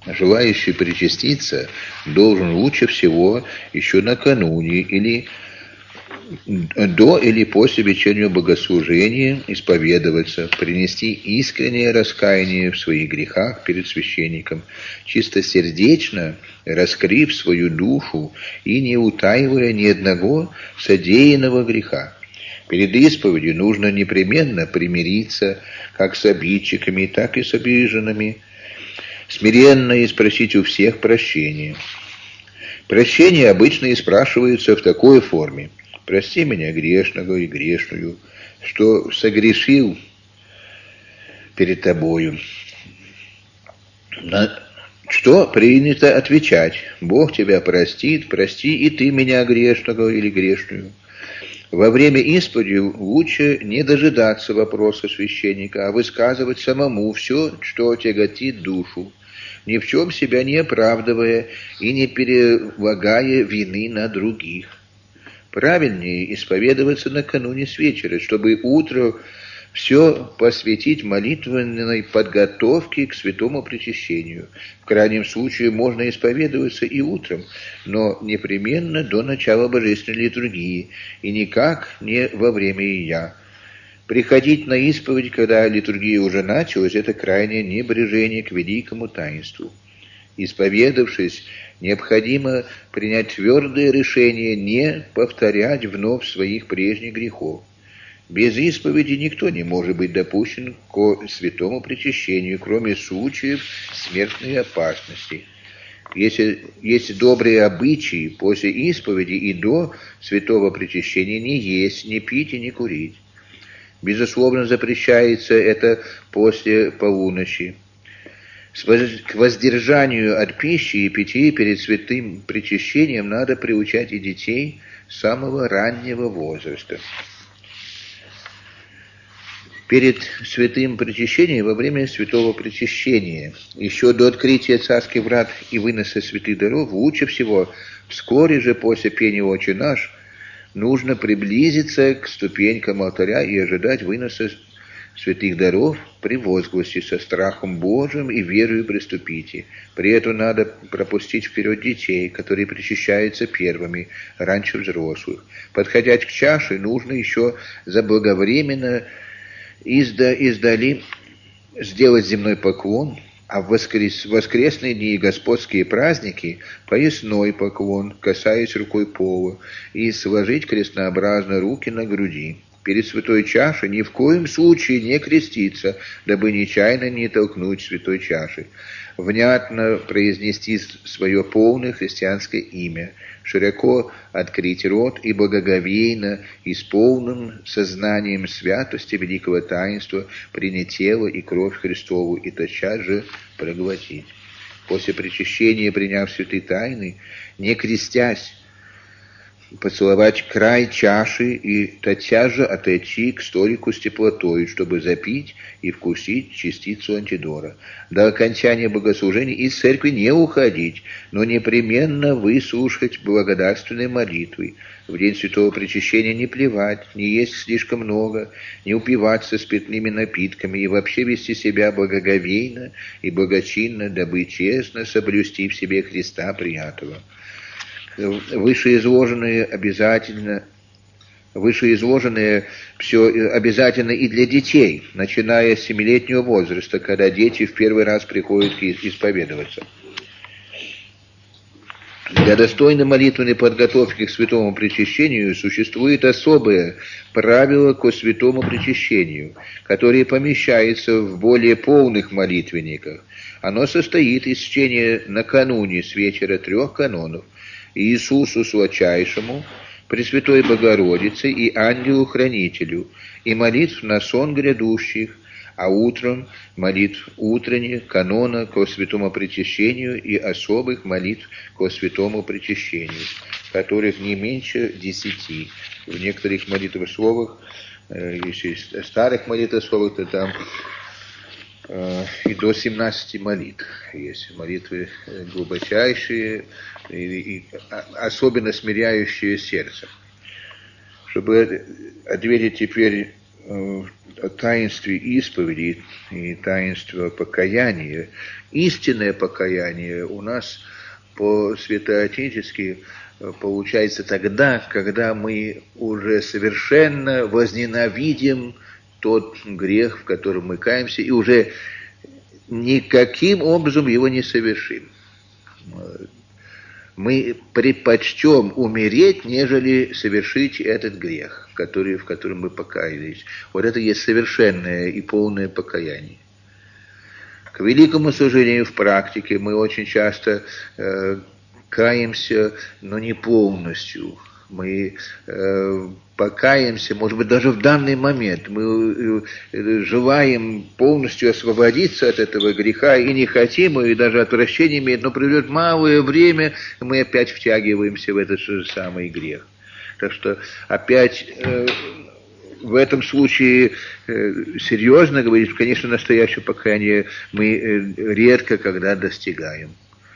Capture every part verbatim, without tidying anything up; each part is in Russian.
Желающий причаститься должен лучше всего еще накануне или до или после вечернего богослужения исповедоваться, принести искреннее раскаяние в своих грехах перед священником, чистосердечно раскрыв свою душу и не утаивая ни одного содеянного греха. Перед исповедью нужно непременно примириться как с обидчиками, так и с обиженными, смиренно и спросить у всех прощения. Прощение обычно и спрашивается в такой форме: «Прости меня, грешного и грешную, что согрешил перед тобою». На что принято отвечать: «Бог тебя простит, прости и ты меня, грешного или грешную». Во время исповеди лучше не дожидаться вопроса священника, а высказывать самому все, что тяготит душу, ни в чем себя не оправдывая и не перелагая вины на других. Правильнее исповедоваться накануне с вечера, чтобы утро все посвятить молитвенной подготовке к святому причащению. В крайнем случае можно исповедоваться и утром, но непременно до начала божественной литургии, и никак не во время ия. Приходить на исповедь, когда литургия уже началась, это крайнее небрежение к великому таинству. Исповедавшись, необходимо принять твердое решение не повторять вновь своих прежних грехов. Без исповеди никто не может быть допущен к святому причащению, кроме случаев смертной опасности. Если есть добрые обычаи после исповеди и до святого причащения не есть, не пить и не курить. Безусловно, запрещается это после полуночи. К воздержанию от пищи и питья перед святым причащением надо приучать и детей с самого раннего возраста. Перед святым причащением, во время святого причащения, еще до открытия царских врат и выноса святых даров, лучше всего, вскоре же после пения «Отче наш», нужно приблизиться к ступенькам алтаря и ожидать выноса святых даров при возгласе «Со страхом Божиим и верою приступите». При этом надо пропустить вперед детей, которые причащаются первыми, раньше взрослых. Подходя к чаше, нужно еще заблаговременно изда, издали сделать земной поклон, а в воскрес, воскресные дни и господские праздники поясной поклон, касаясь рукой пола, и сложить крестнообразно руки на груди. Перед святой чашей ни в коем случае не креститься, дабы нечаянно не толкнуть святой чашей. Внятно произнести свое полное христианское имя, широко открыть рот и благоговейно и с полным сознанием святости великого таинства принять тело и кровь Христову и тотчас же проглотить. После причащения, приняв святые тайны, не крестясь, поцеловать край чаши и тотчас же отойти к столику с теплотой, чтобы запить и вкусить частицу антидора. До окончания богослужения из церкви не уходить, но непременно выслушать благодарственные молитвы. В день святого причащения не плевать, не есть слишком много, не упиваться спиртными напитками и вообще вести себя благоговейно и благочинно, дабы честно соблюсти в себе Христа приятого. Вышеизложенные обязательно, вышеизложенное все обязательно и для детей, начиная с семилетнего возраста, когда дети в первый раз приходят исповедоваться. Для достойной молитвенной подготовки к святому причащению существует особое правило к святому причащению, которое помещается в более полных молитвенниках. Оно состоит из чтения накануне с вечера трех канонов: Иисусу Сладчайшему, Пресвятой Богородице и Ангелу-Хранителю, и молитв на сон грядущих, а утром молитв утренних, канона ко святому причащению и особых молитв ко святому причащению, которых не меньше десяти. В некоторых молитвословах, если старых молитвословах, то там и до семнадцати молитв есть. Молитвы глубочайшие и, и особенно смиряющие сердце. Чтобы ответить теперь о таинстве исповеди и таинстве покаяния. Истинное покаяние у нас по-святоотечески получается тогда, когда мы уже совершенно возненавидим тот грех, в котором мы каемся, и уже никаким образом его не совершим. Мы предпочтем умереть, нежели совершить этот грех, который, в котором мы покаялись. Вот это есть совершенное и полное покаяние. К великому сожалению, в практике мы очень часто э, каемся, но не полностью. Мы э, покаемся, может быть, даже в данный момент. Мы э, желаем полностью освободиться от этого греха и не хотим, и даже отвращение имеет, но придет малое время, и мы опять втягиваемся в этот же самый грех. Так что опять э, в этом случае э, серьезно говорить, конечно, настоящее покаяние мы э, редко когда достигаем.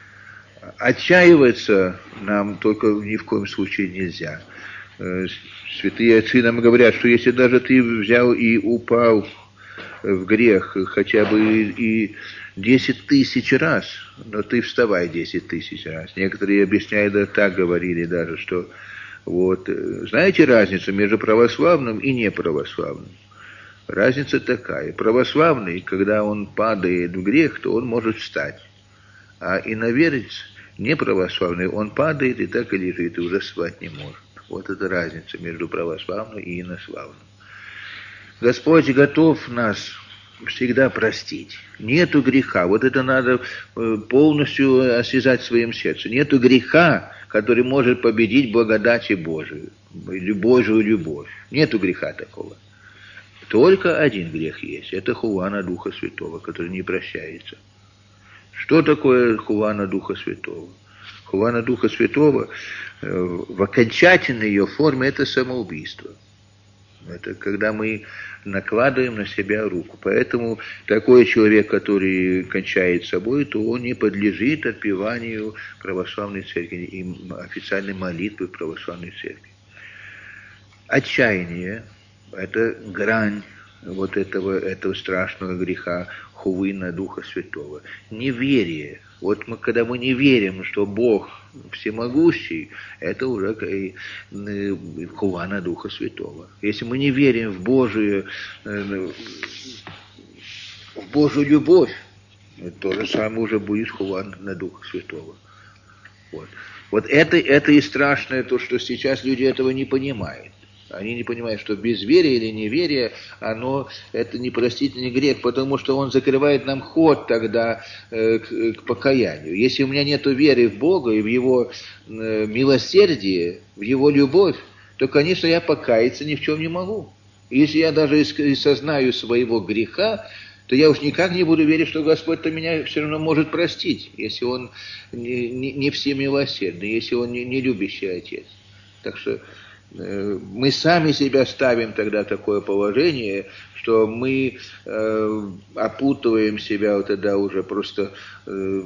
Отчаиваться нам только ни в коем случае нельзя. Святые отцы нам говорят, что если даже ты взял и упал в грех хотя бы и десять тысяч раз, но ты вставай десять тысяч раз. Некоторые объясняют, да, так говорили даже, что вот, знаете разницу между православным и неправославным? Разница такая. Православный, когда он падает в грех, то он может встать. А иноверец, неправославный, он падает и так и лежит, и уже встать не может. Вот это разница между православным и инославным. Господь готов нас всегда простить. Нету греха. Вот это надо полностью осязать своим сердцем. Нету греха, который может победить благодати Божию, Божию любовь. Нету греха такого. Только один грех есть. Это хуана Духа Святого, который не прощается. Что такое хуана Духа Святого? Хуана Духа Святого в окончательной ее форме это самоубийство. Это когда мы накладываем на себя руку. Поэтому такой человек, который кончает собой, то он не подлежит отпеванию православной церкви и официальной молитвы православной церкви. Отчаяние – это грань вот этого, этого страшного греха хувына Духа Святого. Неверие. Вот мы, когда мы не верим, что Бог всемогущий, это уже хувана Духа Святого. Если мы не верим в Божию, в Божью любовь, то же самое уже будет хувана Духа Святого. Вот, вот это, это и страшное, то, что сейчас люди этого не понимают. Они не понимают, что безверие или неверие, оно, это непростительный грех, потому что он закрывает нам ход тогда э, к, к покаянию. Если у меня нет веры в Бога и в Его э, милосердие, в Его любовь, то, конечно, я покаяться ни в чем не могу. И если я даже и сознаю своего греха, то я уж никак не буду верить, что Господь-то меня все равно может простить, если Он не, не, не всемилосердный, если Он не, не любящий Отец. Так что мы сами себя ставим тогда в такое положение, что мы э, опутываем себя вот тогда уже просто э,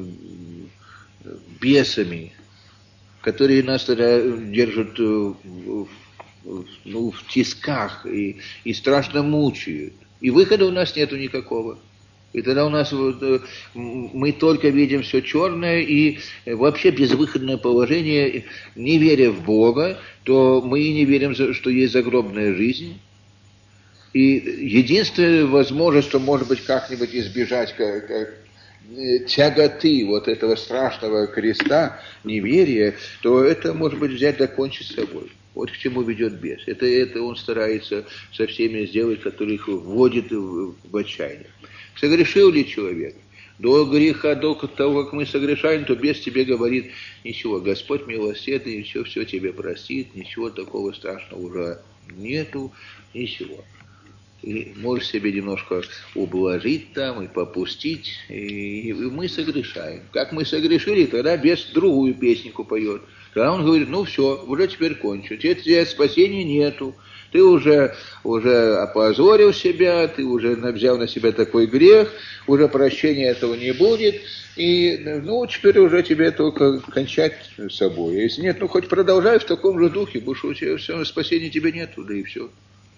бесами, которые нас тогда держат э, в, ну, в тисках и, и страшно мучают. И выхода у нас нету никакого. И тогда у нас вот, мы только видим все черное и вообще безвыходное положение, не веря в Бога, то мы и не верим, что есть загробная жизнь. И единственная возможность, что, может быть, как-нибудь избежать как, как, тяготы вот этого страшного креста, неверия, то это, может быть, взять да кончить с собой. Вот к чему ведет бес. Это, это он старается со всеми сделать, которых вводит в, в отчаяние. Согрешил ли человек? До греха, до того, как мы согрешаем, то бес тебе говорит, ничего, Господь милосердный, все, все тебе простит, ничего такого страшного уже нету, ничего. И можешь себе немножко ублажить там и попустить, и, и мы согрешаем. Как мы согрешили, тогда бес другую песенку поет. Тогда он говорит, ну все, уже теперь кончу, теперь спасения нету. Ты уже, уже опозорил себя, ты уже взял на себя такой грех, уже прощения этого не будет, и ну, теперь уже тебе только кончать с собой. Если нет, ну хоть продолжай в таком же духе, потому что у тебя все, спасения тебе нету, да и все.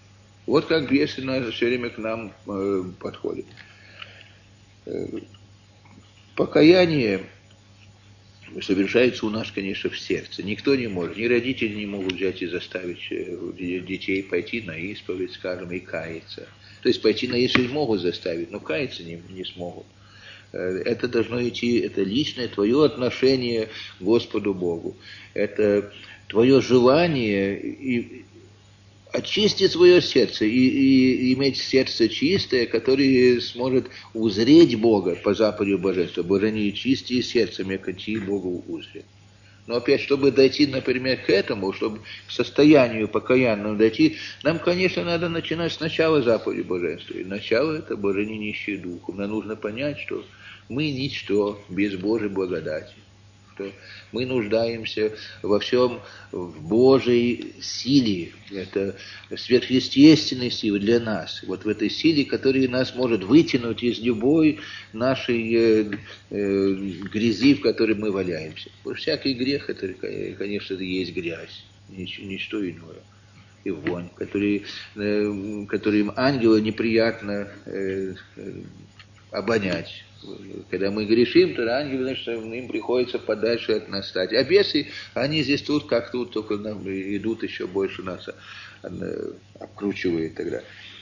Вот как бесы все время к нам э, подходят. Э, покаяние совершается у нас, конечно, в сердце. Никто не может, ни родители не могут взять и заставить детей пойти на исповедь, скажем, и каяться. То есть пойти на исповедь могут заставить, но каяться не, не смогут. Это должно идти, это личное твое отношение к Господу Богу. Это твое желание и очистить свое сердце и, и иметь сердце чистое, которое сможет узреть Бога по заповеди Божества. Божение чистие сердцем, яко ти Богу узрит. Но опять, чтобы дойти, например, к этому, чтобы к состоянию покаянному дойти, нам, конечно, надо начинать сначала заповеди Божества. И начало это Божение нищие духом. Нам нужно понять, что мы ничто без Божьей благодати. Что мы нуждаемся во всем в Божьей силе. Это сверхъестественной силы для нас. Вот в этой силе, которая нас может вытянуть из любой нашей э, э, грязи, в которой мы валяемся. Всякий грех, это, конечно, это есть грязь, ничто иное. И вонь, который, э, которым ангелу неприятно э, э, обонять. Когда мы грешим, то ангелы, значит, им приходится подальше от нас стать. А бесы, они здесь тут, как тут, только нам идут еще больше нас обкручивают тогда.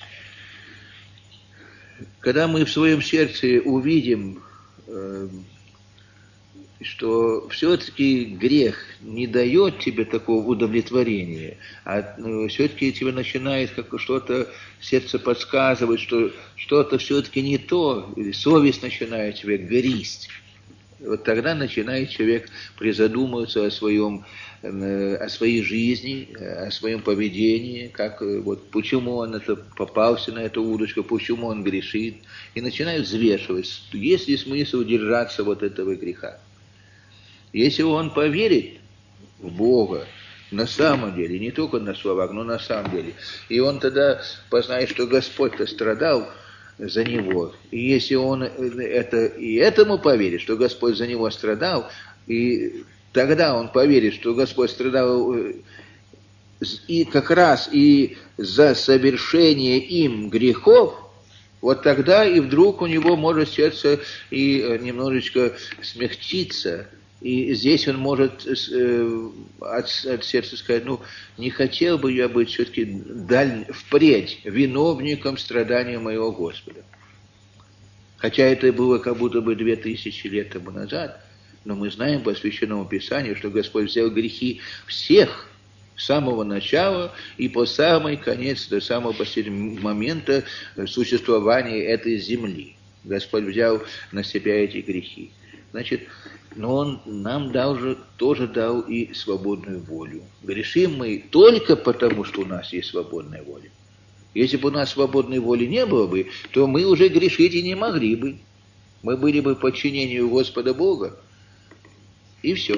Когда мы в своем сердце увидим, что все-таки грех не дает тебе такого удовлетворения, а ну, все-таки тебе начинает как что-то сердце подсказывать, что что-то все-таки не то, совесть начинает тебе грызть. Вот тогда начинает человек призадумываться о своем, о своей жизни, о своем поведении, как, вот, почему он это, попался на эту удочку, почему он грешит, и начинает взвешивать, есть ли смысл держаться вот этого греха. Если он поверит в Бога на самом деле, не только на словах, но на самом деле, и он тогда познает, что Господь-то страдал за него, и если он это, и этому поверит, что Господь за него страдал, и тогда он поверит, что Господь страдал и как раз и за совершение им грехов, вот тогда и вдруг у него может сердце и немножечко смягчиться. И здесь он может э, от, от сердца сказать, ну, не хотел бы я быть все-таки даль, впредь виновником страдания моего Господа. Хотя это было как будто бы две тысячи лет тому назад, но мы знаем по Священному Писанию, что Господь взял грехи всех с самого начала и по самый конец, до самого последнего момента существования этой земли. Господь взял на себя эти грехи. Значит, но Он нам дал же, тоже дал и свободную волю. Грешим мы только потому, что у нас есть свободная воля. Если бы у нас свободной воли не было бы, то мы уже грешить и не могли бы. Мы были бы в подчинении Господа Бога, и все.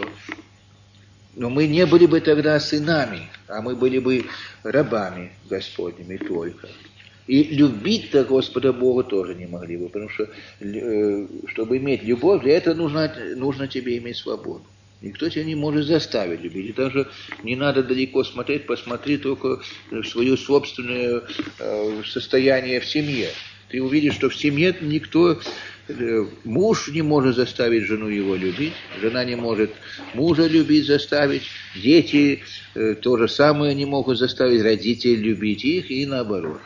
Но мы не были бы тогда сынами, а мы были бы рабами Господними только. И любить-то Господа Бога тоже не могли бы, потому что, чтобы иметь любовь, для этого нужно, нужно тебе иметь свободу. Никто тебя не может заставить любить. И даже не надо далеко смотреть, посмотри только в свое собственное состояние в семье. Ты увидишь, что в семье никто, муж не может заставить жену его любить, жена не может мужа любить, заставить, дети то же самое не могут заставить родителей любить их и наоборот.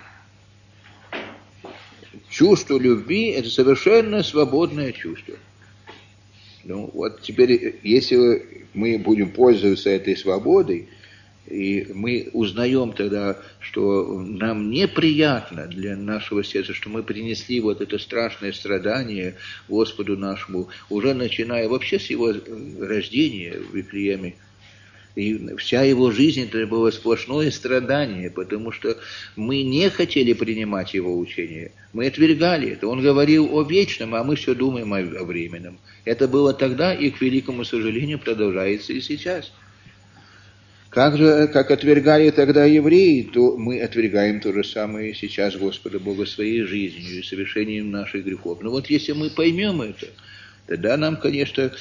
Чувство любви – это совершенно свободное чувство. Ну, вот теперь, если мы будем пользоваться этой свободой, и мы узнаем тогда, что нам неприятно для нашего сердца, что мы принесли вот это страшное страдание Господу нашему, уже начиная вообще с его рождения в Вифлееме. И вся его жизнь это было сплошное страдание, потому что мы не хотели принимать его учение. Мы отвергали это. Он говорил о вечном, а мы все думаем о временном. Это было тогда и, к великому сожалению, продолжается и сейчас. Как же, как отвергали тогда евреи, то мы отвергаем то же самое сейчас Господа Бога своей жизнью и совершением наших грехов. Но вот если мы поймем это, тогда нам, конечно,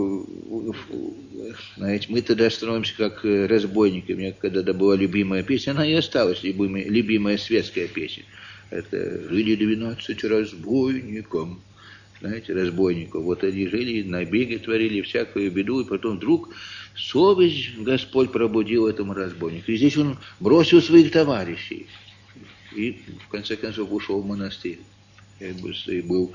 знаете, мы тогда становимся как разбойники. У меня когда-то была любимая песня, она и осталась любимая, любимая светская песня. Это «Жили двенадцать разбойником». Знаете, разбойников. Вот они жили, набеги творили, всякую беду, и потом вдруг совесть Господь пробудил этому разбойнику. И здесь он бросил своих товарищей. И в конце концов ушел в монастырь. И был...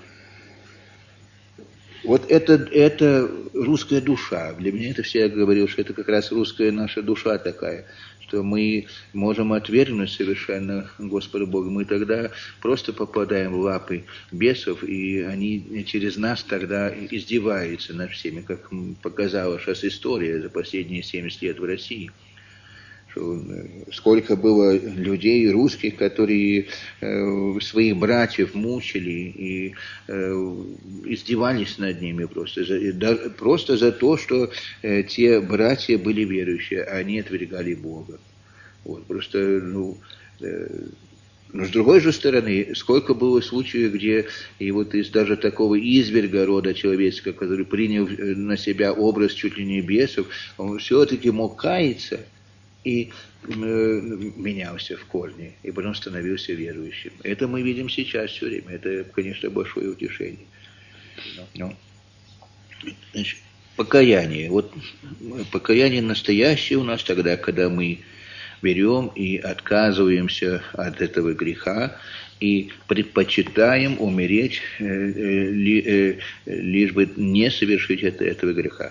Вот это, это русская душа. Для меня это всегда говорил, что это как раз русская наша душа такая, что мы можем отвергнуть совершенно Господа Бога. Мы тогда просто попадаем в лапы бесов, и они через нас тогда издеваются над всеми, как показала сейчас история за последние семьдесят лет в России. Сколько было людей русских, которые э, своих братьев мучили и э, издевались над ними просто за, да, просто за то, что э, те братья были верующие, а они отвергали Бога. Вот, просто, ну, э, но с другой же стороны, сколько было случаев, где и вот из даже такого изверга рода человеческого, который принял на себя образ чуть ли не бесов, он все-таки мог каяться и э, менялся в корне, и потом становился верующим. Это мы видим сейчас все время. Это, конечно, большое утешение. Но, значит, покаяние. Вот покаяние настоящее у нас тогда, когда мы берем и отказываемся от этого греха и предпочитаем умереть, э, э, ли, э, лишь бы не совершить это, этого греха.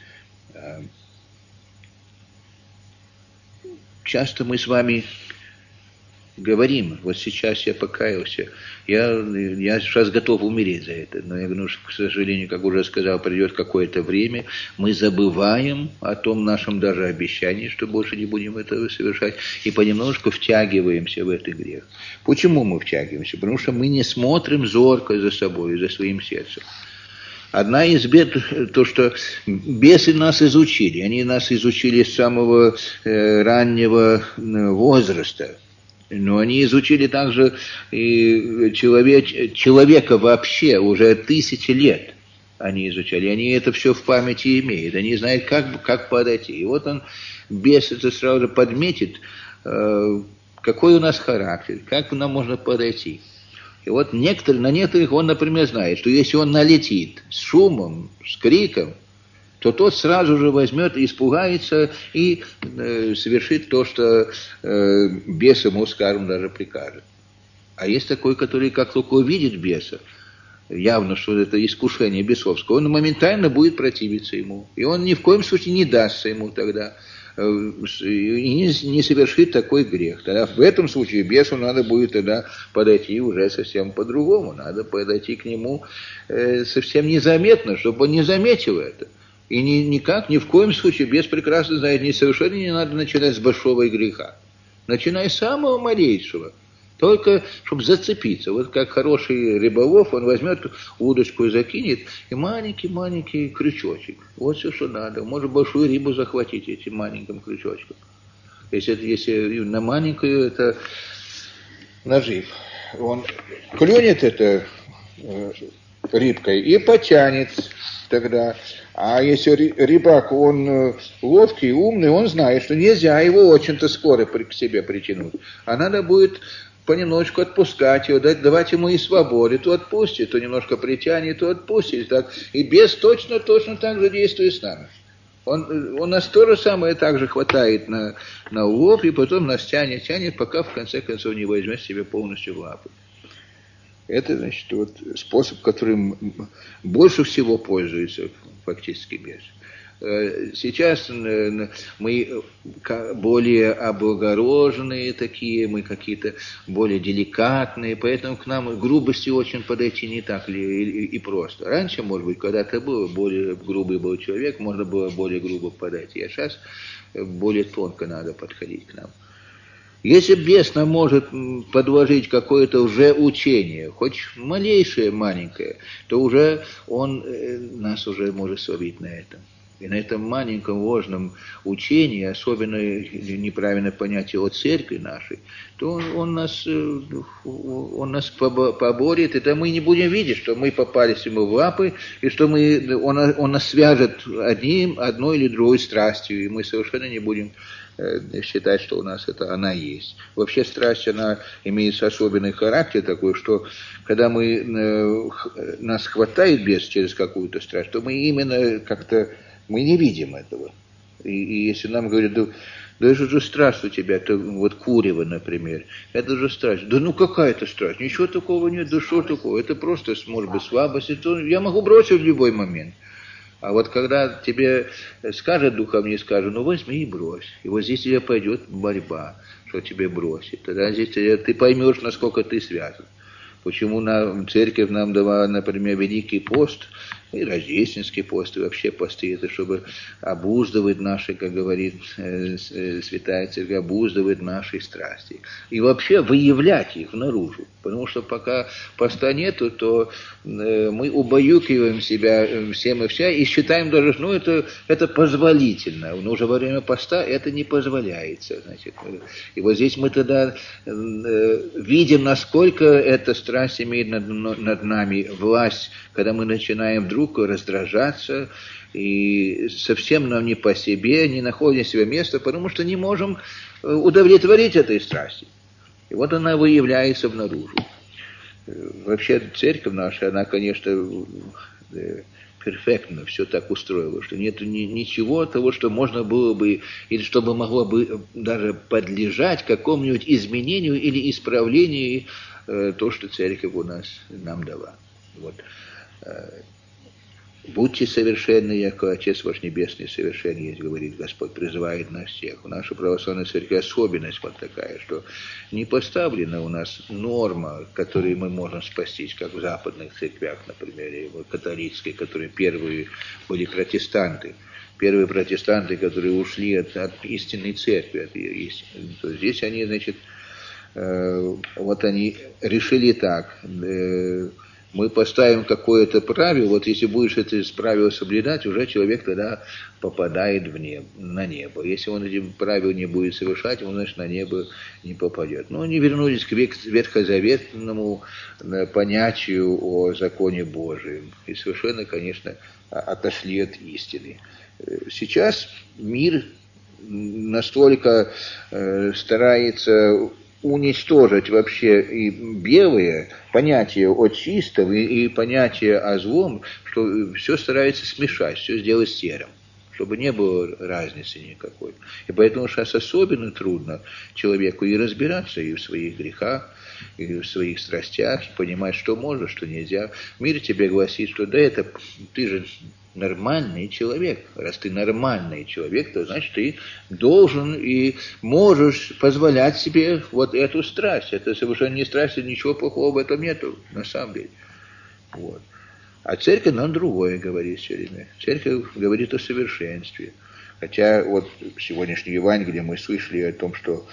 Часто мы с вами говорим, вот сейчас я покаялся, я, я сейчас готов умереть за это, но я говорю, что, к сожалению, как уже сказал, придет какое-то время, мы забываем о том нашем даже обещании, что больше не будем этого совершать, и понемножку втягиваемся в этот грех. Почему мы втягиваемся? Потому что мы не смотрим зорко за собой, за своим сердцем. Одна из бед, то, что бесы нас изучили. Они нас изучили с самого э, раннего возраста. Но они изучили также и человек, человека вообще уже тысячи лет. Они изучали. Они это все в памяти имеют. Они знают, как, как подойти. И вот он, бес, это сразу же подметит, э, какой у нас характер, как нам можно подойти. И вот некоторые, на некоторых он, например, знает, что если он налетит с шумом, с криком, то тот сразу же возьмет, испугается и э, совершит то, что э, бес ему, скажем, даже прикажет. А есть такой, который как только увидит беса, явно, что это искушение бесовское, он моментально будет противиться ему. И он ни в коем случае не дастся ему тогда. И не, не совершит такой грех. Тогда в этом случае бесу надо будет тогда подойти уже совсем по-другому. Надо подойти к нему э, совсем незаметно, чтобы он не заметил это. И ни, никак, ни в коем случае бес прекрасно знает, ни совершенно не надо начинать с большого греха. Начинай с самого малейшего. Только, чтобы зацепиться. Вот как хороший рыболов, он возьмет удочку и закинет, и маленький-маленький крючочек. Вот все, что надо. Может большую рыбу захватить этим маленьким крючочком. Если, если на маленькую, это нажив. Он клюнет это рыбкой и потянет тогда. А если рыбак, он ловкий, умный, он знает, что нельзя его очень-то скоро к себе притянуть. А надо будет понемножку отпускать его, дать, давать ему и свободу, то отпустит, то немножко притянет, то отпустит. Так. И бес точно, точно так же действует с нами. Он, он нас то же самое так же хватает на, на улов, и потом нас тянет, тянет, пока в конце концов не возьмет себе полностью в лапы. Это, значит, вот способ, которым больше всего пользуется фактически бес. Сейчас мы более облагороженные такие, мы какие-то более деликатные, поэтому к нам грубости очень подойти не так ли и просто. Раньше, может быть, когда-то был более грубый был человек, можно было более грубо подойти, а сейчас более тонко надо подходить к нам. Если бес нам может подложить какое-то уже учение, хоть малейшее, маленькое, то уже он нас уже может словить на этом. И на этом маленьком ложном учении, особенно неправильное понятие о церкви нашей, то он, он, нас, он нас поборет, и то мы не будем видеть, что мы попались ему в лапы, и что мы, он, он нас свяжет одним, одной или другой страстью, и мы совершенно не будем считать, что у нас это она есть. Вообще страсть, она имеет особенный характер такой, что когда мы, нас хватает бес через какую-то страсть, то мы именно как-то, мы не видим этого. И, и если нам говорят, да, да это же страсть у тебя, то вот курево, например, это же страсть. Да ну какая это страсть? Ничего такого нет, да что такого? Это просто, может быть, слабость. Это я могу бросить в любой момент. А вот когда тебе скажет духом, не скажет, ну возьми и брось. И вот здесь тебе пойдет борьба, что тебе бросить. Тогда здесь ты поймешь, насколько ты связан. Почему нам, церковь нам дала, например, Великий пост, и Рождественский пост, и вообще посты, это чтобы обуздывать наши, как говорит э, э, Святая Церковь, обуздывать наши страсти. И вообще выявлять их наружу. Потому что пока поста нету, то э, мы убаюкиваем себя э, всем и вся, и считаем даже, ну это, это позволительно. Но уже во время поста это не позволяется. Значит. И вот здесь мы тогда э, видим, насколько эта страсть имеет над, над нами власть, когда мы начинаем вдруг раздражаться, и совсем нам не по себе, не находим себе места, потому что не можем удовлетворить этой страсти. И вот она выявляется внаружи. Вообще церковь наша, она, конечно, перфектно все так устроила, что нет ничего того, что можно было бы, или чтобы могло бы даже подлежать какому-нибудь изменению или исправлению то, что церковь у нас нам дала. Вот. Будьте совершенны, яко Отец ваш Небесный совершен есть, говорит Господь, призывает нас всех. В нашей православной церкви особенность вот такая, что не поставлена у нас норма, которой мы можем спастись, как в западных церквях, например, и в католической, которые первые были протестанты. Первые протестанты, которые ушли от, от истинной церкви, от ее истины. То здесь они, значит, э, вот они решили так, э, мы поставим какое-то правило, вот если будешь это правило соблюдать, уже человек тогда попадает в небо, на небо. Если он эти правила не будет совершать, он, значит, на небо не попадет. Но они вернулись к ветхозаветному понятию о законе Божьем. И совершенно, конечно, отошли от истины. Сейчас мир настолько старается уничтожить вообще и белые понятия о чистом и, и понятие о злом, что все старается смешать, все сделать серым, чтобы не было разницы никакой. И поэтому сейчас особенно трудно человеку и разбираться и в своих грехах, и в своих страстях, и понимать, что можно, что нельзя. Мир тебе гласит, что да это ты же нормальный человек. Раз ты нормальный человек, то значит ты должен и можешь позволять себе вот эту страсть. Это совершенно не страсть, и ничего плохого в этом нету, на самом деле. Вот. А церковь нам другое говорит все время. Церковь говорит о совершенстве. Хотя вот в сегодняшнем Евангелии мы слышали о том, что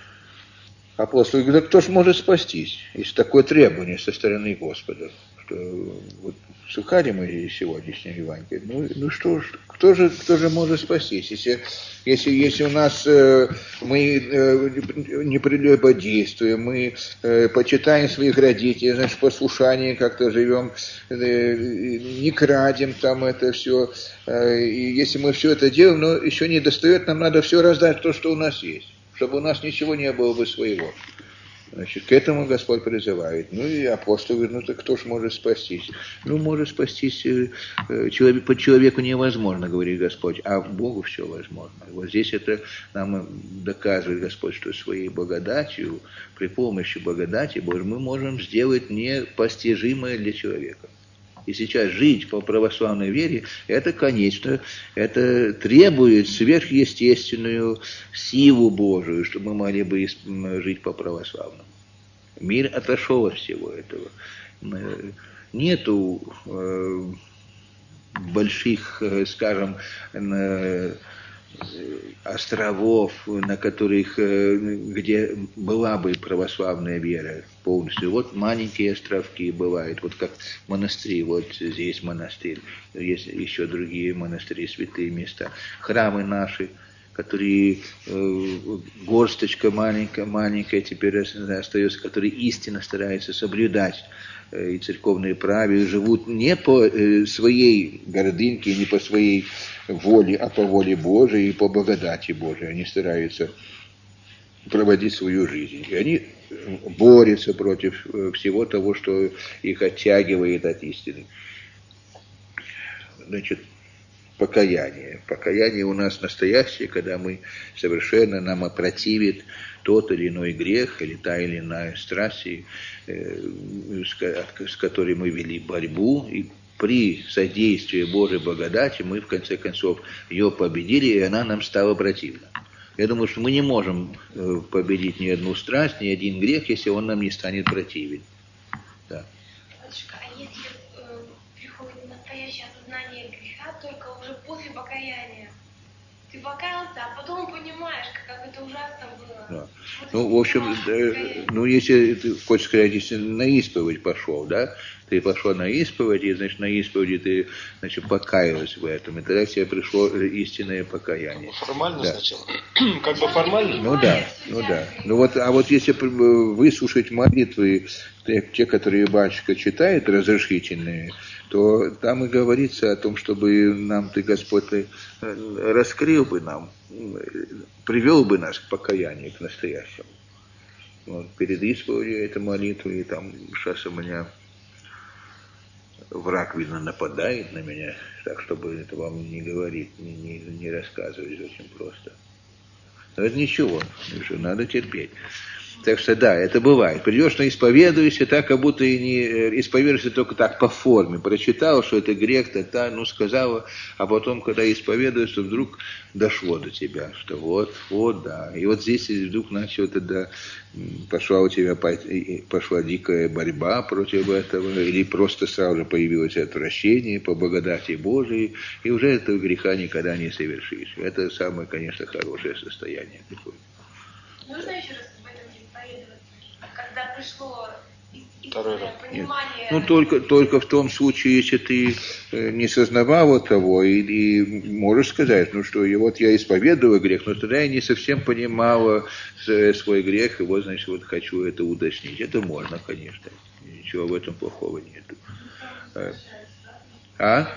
апостол говорит, да кто же может спастись? Есть такое требование со стороны Господа. Что вот слыхали мы сегодняшнем Евангелии. Ну, ну что ж, кто же, кто же может спастись? Если, если, если у нас э, мы э, не прелюбодействуем, мы э, почитаем своих родителей, значит, в послушании как-то живем, э, не крадем там это все. Э, и если мы все это делаем, но еще не достает, нам надо все раздать то, что у нас есть, чтобы у нас ничего не было бы своего. Значит, к этому Господь призывает. Ну и апостол говорит, ну так кто ж может спастись? Ну, может спастись э, человек, по человеку невозможно, говорит Господь, а Богу все возможно. Вот здесь это нам доказывает Господь, что своей благодатью, при помощи благодати Божьей мы можем сделать непостижимое для человека. И сейчас жить по православной вере, это, конечно, это требует сверхъестественную силу Божию, чтобы мы могли бы жить по православному. Мир отошел от всего этого. Нету э, больших, скажем, островов, на которых, где была бы православная вера полностью. Вот маленькие островки бывают, вот как монастыри, вот здесь монастырь, есть еще другие монастыри, святые места, храмы наши, которые э, горсточка маленькая, маленькая теперь остается, которые истинно стараются соблюдать э, и церковные правила, живут не по э, своей гордынке, не по своей воле, а по воле Божией и по благодати Божией. Они стараются проводить свою жизнь. И они борются против всего того, что их оттягивает от истины. Значит, покаяние. Покаяние у нас настоящее, когда мы совершенно нам опротивит тот или иной грех, или та или иная страсть, с которой мы вели борьбу, и при содействии Божьей благодати мы, в конце концов, ее победили, и она нам стала противна. Я думаю, что мы не можем победить ни одну страсть, ни один грех, если он нам не станет противен. Да. Батюшка, а если э, приходит настоящее осознание греха только уже после покаяния? Ты покаялся, а потом понимаешь, как это ужасно было. Да. Ну, в общем, э, ну, если ты хочешь сказать, если на исповедь пошел, да, ты пошел на исповедь, и, значит, на исповеди ты, значит, покаялся в этом, и тогда к тебе пришло истинное покаяние. Формально да. Сначала? Как бы формально? Ну да, ну да. Ну вот, а вот если выслушать молитвы, те, которые батюшка читает, разрешительные, то там и говорится о том, чтобы нам ты, Господь, ты раскрыл бы нам, привел бы нас к покаянию, к настоящему. Вот, перед исповедью этой молитвы, и там сейчас у меня враг, видно, нападает на меня, так, чтобы это вам не говорить, не, не, не рассказывать, очень просто. Но это ничего, надо терпеть. Так что да, это бывает. Придешь на исповедуешься, так как будто и не исповедуешься только так по форме. Прочитал, что это грех, то та, ну сказала, а потом, когда исповедуешься, вдруг дошло до тебя, что вот, вот, да. И вот здесь вдруг начал тогда, пошла у тебя пошла дикая борьба против этого, или просто сразу же появилось отвращение по благодати Божией, и уже этого греха никогда не совершишь. Это самое, конечно, хорошее состояние такое. Нужно еще раз об этом исповедоваться? А когда пришло Второй раз. понимание... Нет. Ну, только, только в том случае, если ты не сознавал того, и, и можешь сказать, ну что, и вот я исповедовала грех, но тогда я не совсем понимала свой грех, и вот, значит, вот хочу это уточнить. Это можно, конечно. Ничего в этом плохого нету. А?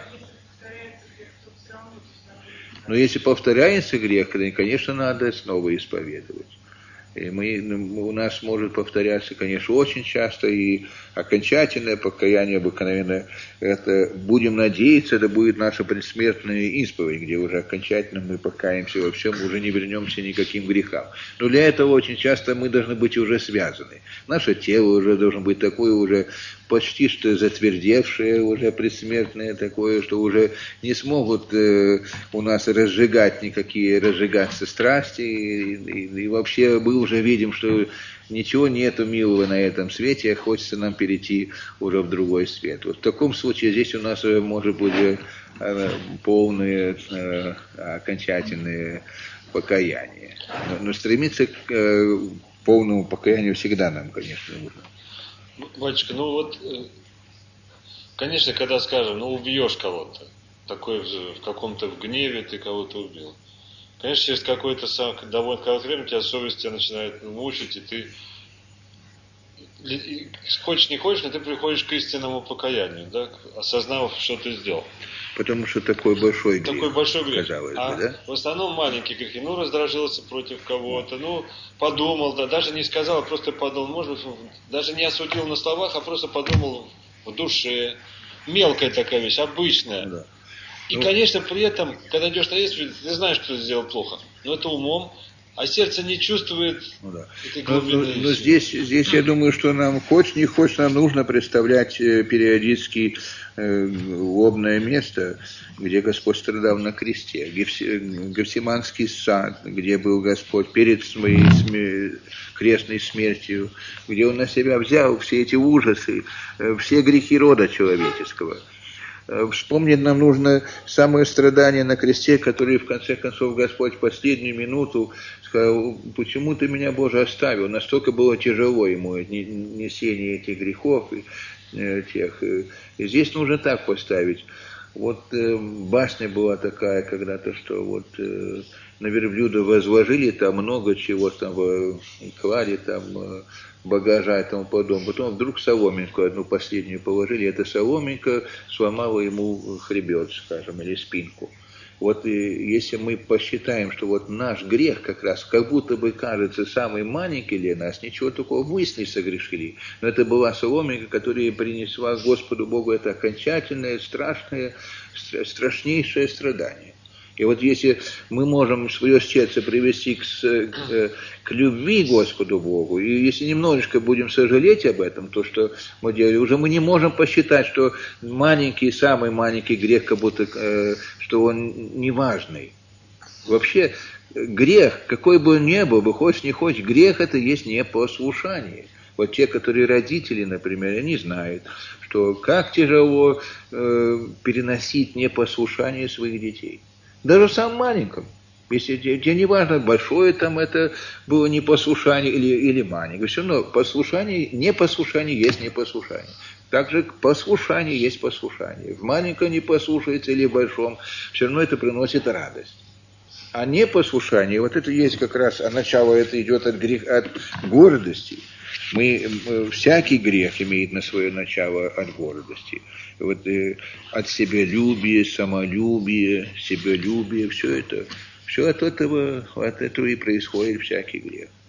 Но если повторяется грех, то, конечно, надо снова исповедовать. И мы, у нас может повторяться, конечно, очень часто, и окончательное покаяние обыкновенно, это, будем надеяться, это будет наша предсмертная исповедь, где уже окончательно мы покаемся во всем, уже не вернемся никаким грехам. Но для этого очень часто мы должны быть уже связаны. Наше тело уже должно быть такое уже почти что затвердевшее, уже предсмертное такое, что уже не смогут э, у нас разжигать никакие, разжигаться страсти, и, и, и вообще мы уже видим, что ничего нету милого на этом свете, а хочется нам перейти уже в другой свет. Вот в таком случае здесь у нас может быть э, полное, э, окончательное покаяние. Но, но стремиться к э, полному покаянию всегда нам, конечно, нужно. Батюшка, ну вот, конечно, когда, скажем, ну убьешь кого-то, такой в, в каком-то в гневе ты кого-то убил. Конечно, через какое-то довольно короткое время тебя совесть тебя начинает мучить, и ты и, хочешь не хочешь, но ты приходишь к истинному покаянию, да, осознав, что ты сделал. Потому что такой большой грех. Такой большой грех. Казалось а бы, да? В основном маленькие грехи. Ну, раздражился против кого-то, ну, подумал, да, даже не сказал, а просто подумал, может, даже не осудил на словах, а просто подумал в душе. Мелкая такая вещь, обычная. Да. И, ну, конечно, при этом, когда идешь на исповедь, ты знаешь, что ты сделал плохо. Но это умом, а сердце не чувствует ну, да. этой но, глубины. но, но здесь, здесь, я думаю, что нам, хочешь не хочешь, нам нужно представлять периодически э, лобное место, где Господь страдал на кресте, Гефси, Гефсиманский сад, где был Господь перед своей смер... крестной смертью, где Он на себя взял все эти ужасы, э, все грехи рода человеческого. Вспомнить нам нужно самые страдания на кресте, которые в конце концов Господь в последнюю минуту сказал: почему ты меня, Боже, оставил? Настолько было тяжело ему несение этих грехов и тех. И здесь нужно так поставить. Вот э, басня была такая когда-то, что вот э, на верблюда возложили там много чего, там э, клали там э, багажа и тому подобное. Потом вдруг соломинку одну последнюю положили, эта соломинка сломала ему хребет, скажем, или спинку. Вот и если мы посчитаем, что вот наш грех как раз как будто бы кажется самый маленький для нас, ничего такого мы не согрешили. Но это была соломинка, которая принесла Господу Богу это окончательное, страшное, страшнейшее страдание. И вот если мы можем свое сердце привести к, к, к любви Господу Богу, и если немножечко будем сожалеть об этом, то, что мы делали, уже мы не можем посчитать, что маленький, самый маленький грех, как будто, э, что он неважный. Вообще, грех, какой бы он ни был, бы хочешь не хочешь, грех это есть непослушание. Вот те, которые родители, например, они знают, что как тяжело э, переносить непослушание своих детей. Даже в самом маленьком. Если тебе не важно, большое там это было непослушание или, или маленькое. Все равно послушание, непослушание есть непослушание. Также послушание есть послушание. В маленьком не послушается или в большом, все равно это приносит радость. А непослушание, вот это есть как раз, а начало это идет от, грех, от гордости. Мы, всякий грех имеет на свое начало от гордости. Вот, э, от себялюбия, самолюбия, себялюбия, все это, все от этого, от этого и происходит всякий грех.